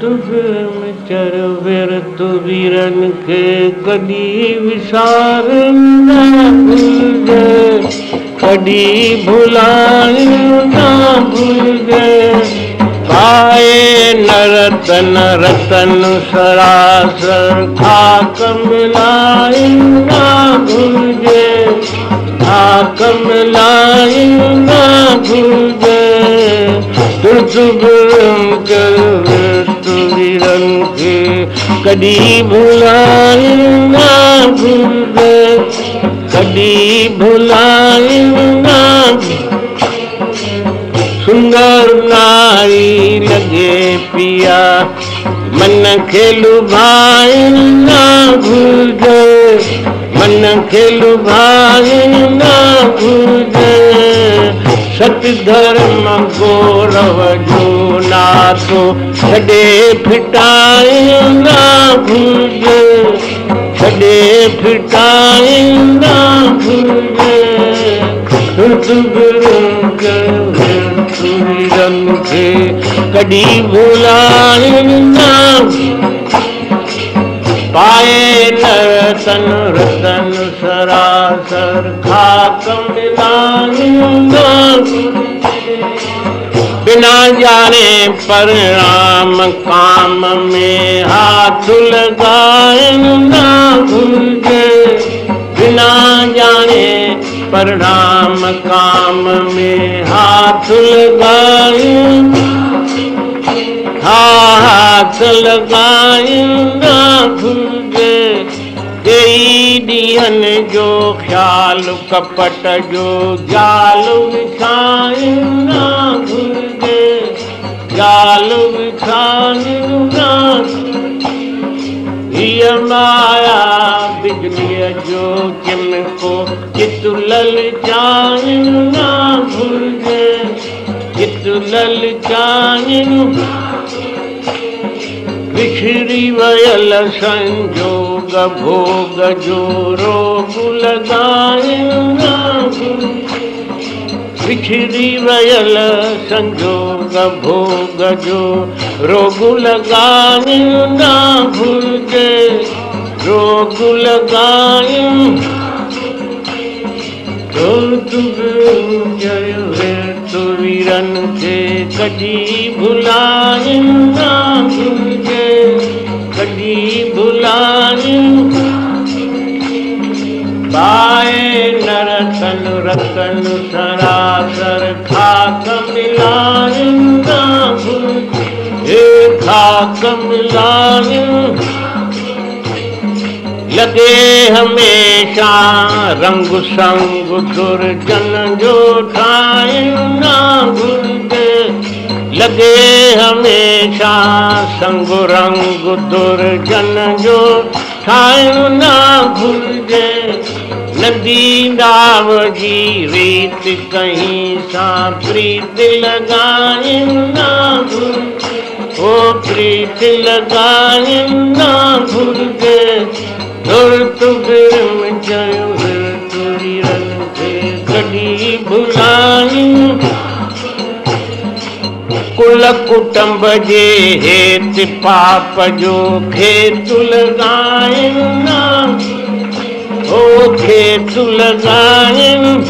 चर विरतु वीरन के कदी विसार ना भूल कदी भुलाए ना भूल पाए नरतन रतन सरासर खाक मिलाए ना भूल खाक मिलाए ना भूल वीरन के कदी भुलाए ना भूल कदी भुलाए ना सुंदर नारी लगे पिया मन के लुभाए ना भूल मन के लुभाए ना भूल सत धर्म गौरव जो नातो छड़े फिटाए ना भूल छड़े फिटाए ना भूल वीरन के कदी भुलाए ना पाए नरतन रतन सरासर खाक मिलाए ना बिना जाने परिणाम काम में हाथ लगाए ना भूल बिना जाने परिणाम काम में हाथ लगाए हाथ लगाए ना भूल दियन जो ख्याल कपट जो जाल बिछाए ना भूल जाल बिछाए ना ये माया बिजली जो किनको चित ललचाए ना भूल चित ललचाए बिखरी वयल संजोग भोग जो रोग लगाए ना बिखरी वयल संजोग भोग जो रोग लगाए ना भूल रोग लगाए तो तो वीरन के कदी भुलाए ना भूल कदी भुलाए पाए नरतन रतन सरासर खाक मिलाए ना भूल खाक मिलाए लगे हमेशा रंग संग दुर्जन जो ठाए ना भूल लगे हमेशा संग रंग दुर्जन जो ठाए ना भूल नदी नाव जी रीत कहीं सा प्रीत लगाए ना भूल ओ प्रीत लगाए ना भूल कदी भुलाए कुल कुटुंब जे हेत पाप जो खेत लगाए ना ओ खेत लगाए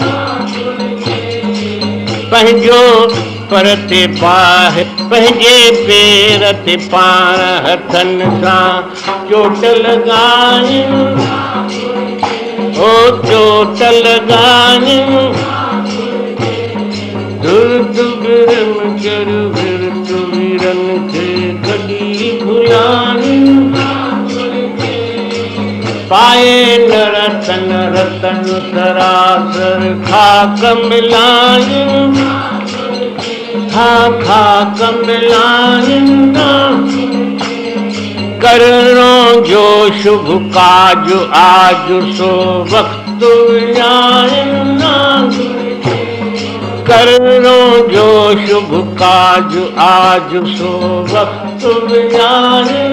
पंहिंजो परते पाह पंहिंजे पेर ते पाण हथन सां चोट लगाए ओ चोट लगाए वीरन के कदी भुलाए पाए नरतन रतन सरासर खाक मिलाए खाक मिलाए ना करणों जो शुभ काज आज सो वक्त आए ना करणों जो शुभ काज आज सो वक्त आए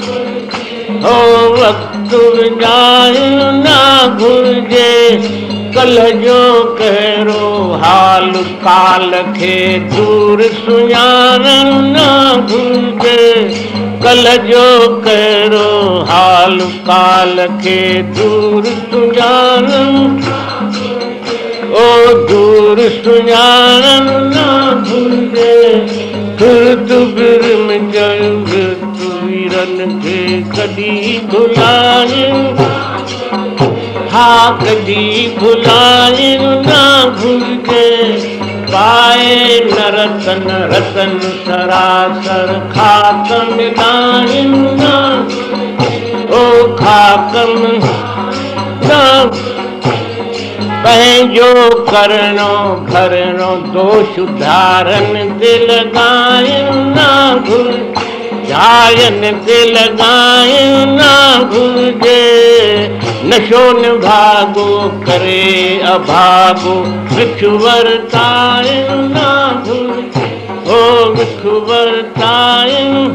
हो वक्त जाए ना भूल कल जो कहिड़ो हाल काल खे दूर सुञाणण न घुरिजे कल जो कहिड़ो हाल काल खे दूर सुञाणण ओ दूर सुञाणण न घुरिजे फिर बिरम चयो वीरन खे कॾहिं भुलायूं हा कॾहिं भुलायूं न घुरिजे पाए न रतन रतन सरासर खाक मिलायूं न ओ खाक न पंहिंजो करणो भरणो दोष धारनि ते लॻायूं न घुरिजे झायनि ते लॻायूं न घुरिजे नशो निभागो करे अभागो विख वरतायूं न घुरिजे ओ विख वरतायूं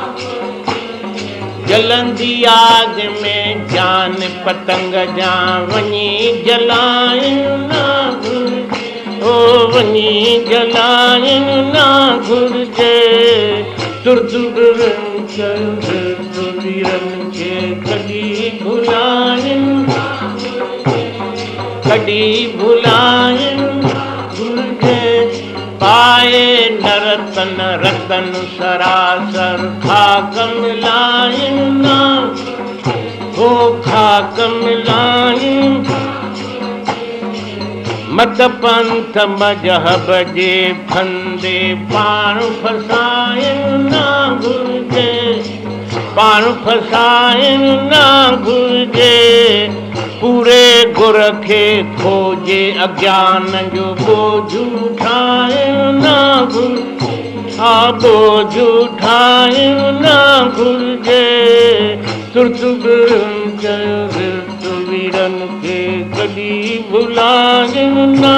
जलंदी आग में जान पतंग जा वञी जलायूं न घुरिजे ओ वञी जलायूं न घुरिजे तुरतुरनि चयो वीरनि खे कॾहिं भुलायूं घुरिजे पाए न रतन रतन सरासर खाक मिलायूं न हो खाक मिलायूं मत पंथ मजहब जे फंदे पाण फसायूं न घुरिजे पाण फसायूं न घुरिजे पूरे गुर खे खोजे अज्ञान जो बोझ उठायूं न घुरिजे हा बोझ उठायूं न घुरिजे तुर्त चयो वीरनि खे कॾहिं भुलायूं न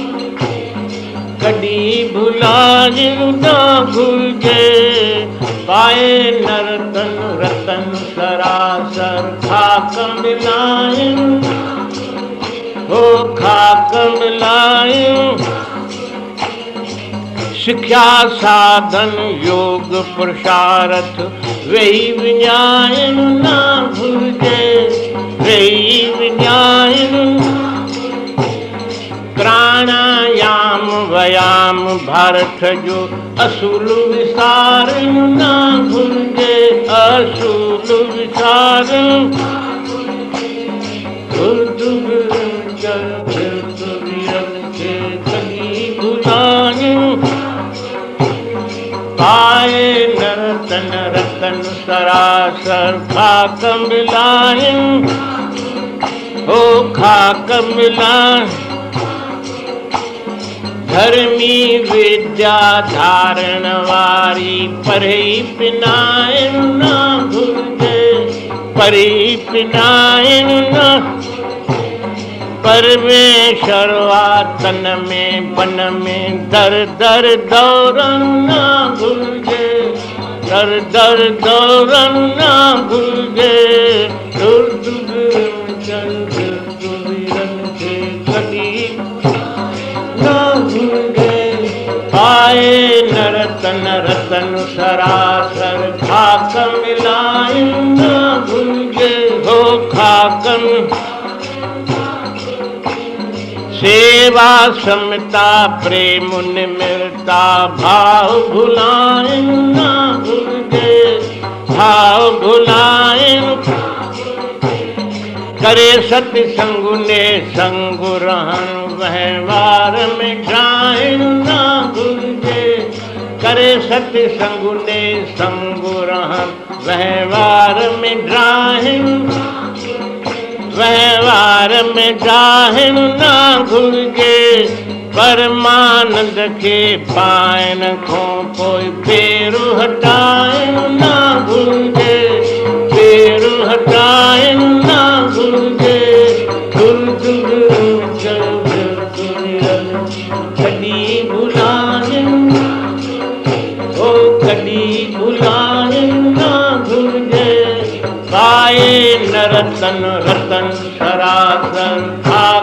घुरिजे पाए न रतन रतन सरासर खाक मिलायूं हो खाक मिलायूं सिख्या साधन योग पुरुषार्थ वेही विञायूं न घुरिजे वेही विञायूं प्राणायाम व्यायाम भारत जो असूल विसारूं न घुरिजे असूल विसारूं वीरनि खे कॾहिं भुलायूं पाए न रतन रतन सरासर खाक मिलायूं हो खाक मिलायूं धर्मी विद्या धारण वारी परे पिनायूं न घुरिजे परे पिनायूं न परमेश्वर तन में बन में दर दर दौड़न न घुरिजे दर दर दौड़न न घुरिजे वीरनि खे कॾहिं न घुरिजे पाए न रतन रतन सरासर खाक मिलायूं न घुरिजे हो खाक सेवा समता प्रेम निमिरता भाव भुलायूं न घुरिजे भाव भुलायूं करे सत्संग ने संग रहण वहिंवार में ठाहियूं न घुरिजे करे सत्संग ने संग रहण वहिंवार में ठाहियूं वहिंवार में ठाहिण न घुरिजे परमानंद खे पाइण खां पोइ पेरू हटाइण न घुरिजे पेरू हटाइण न घुरिजे कॾहिं भुलायूं ओ कॾहिं भुलायूं न घुरिजे पाए न रतन रतन सरासर